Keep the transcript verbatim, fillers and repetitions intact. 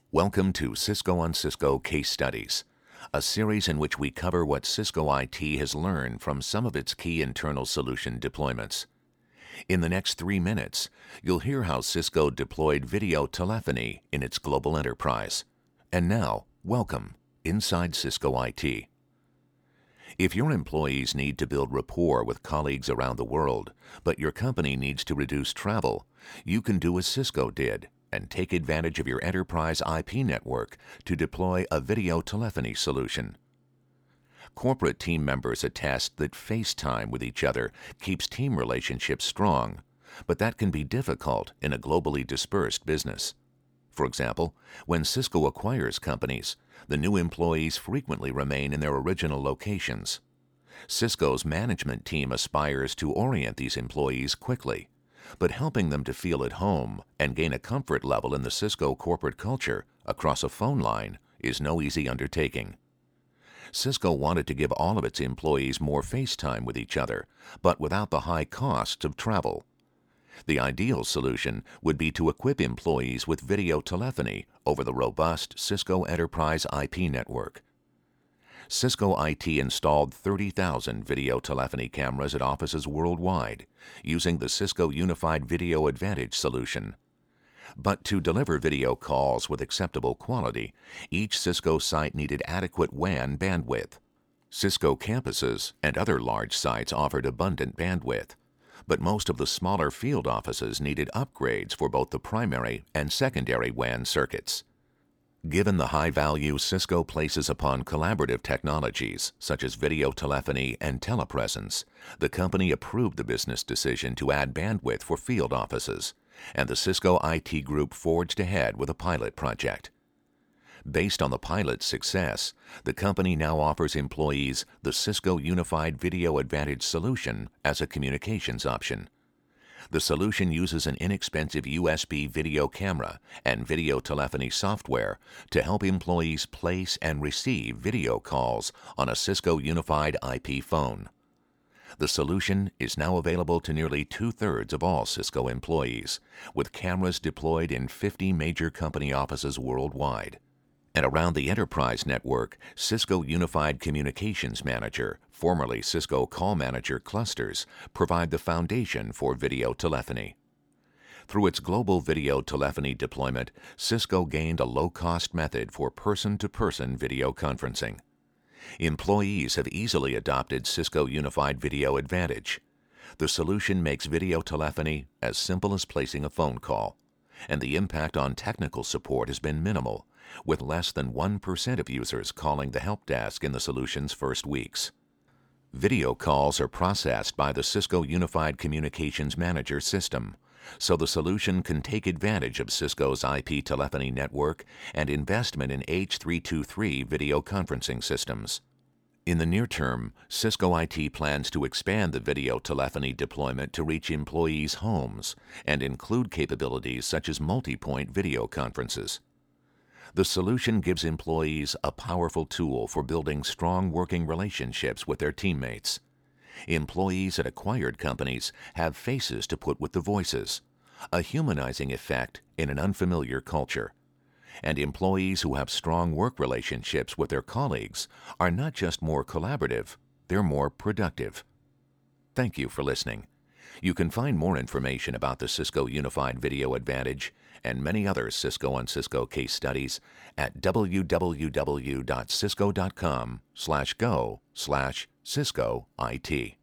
Welcome to Cisco on Cisco Case Studies, a series in which we cover what Cisco I T has learned from some of its key internal solution deployments. In the next three minutes, you'll hear how Cisco deployed video telephony in its global enterprise. And now, welcome inside Cisco I T. If your employees need to build rapport with colleagues around the world, but your company needs to reduce travel, you can do as Cisco did and take advantage of your enterprise I P network to deploy a video telephony solution. Corporate team members attest that FaceTime with each other keeps team relationships strong, but that can be difficult in a globally dispersed business. For example, when Cisco acquires companies, the new employees frequently remain in their original locations. Cisco's management team aspires to orient these employees quickly, but helping them to feel at home and gain a comfort level in the Cisco corporate culture across a phone line is no easy undertaking. Cisco wanted to give all of its employees more FaceTime with each other, but without the high costs of travel. The ideal solution would be to equip employees with video telephony over the robust Cisco Enterprise I P network. Cisco I T installed thirty thousand video telephony cameras at offices worldwide using the Cisco Unified Video Advantage solution. But to deliver video calls with acceptable quality, each Cisco site needed adequate W A N bandwidth. Cisco campuses and other large sites offered abundant bandwidth, but most of the smaller field offices needed upgrades for both the primary and secondary W A N circuits. Given the high value Cisco places upon collaborative technologies such as video telephony and telepresence, the company approved the business decision to add bandwidth for field offices, and the Cisco I T group forged ahead with a pilot project. Based on the pilot's success, the company now offers employees the Cisco Unified Video Advantage solution as a communications option. The solution uses an inexpensive U S B video camera and video telephony software to help employees place and receive video calls on a Cisco Unified I P phone. The solution is now available to nearly two-thirds of all Cisco employees, with cameras deployed in fifty major company offices worldwide. And around the enterprise network, Cisco Unified Communications Manager, formerly Cisco Call Manager clusters, provide the foundation for video telephony. Through its global video telephony deployment, Cisco gained a low-cost method for person-to-person video conferencing. Employees have easily adopted Cisco Unified Video Advantage. The solution makes video telephony as simple as placing a phone call, and the impact on technical support has been minimal, with less than one percent of users calling the help desk in the solution's first weeks. Video calls are processed by the Cisco Unified Communications Manager system, so the solution can take advantage of Cisco's I P telephony network and investment in H three twenty-three video conferencing systems. In the near term, Cisco I T plans to expand the video telephony deployment to reach employees' homes and include capabilities such as multi-point video conferences. The solution gives employees a powerful tool for building strong working relationships with their teammates. Employees at acquired companies have faces to put with the voices, a humanizing effect in an unfamiliar culture. And employees who have strong work relationships with their colleagues are not just more collaborative, they're more productive. Thank you for listening. You can find more information about the Cisco Unified Video Advantage and many other Cisco on Cisco case studies at w w w dot cisco dot com slash go slash Cisco I T.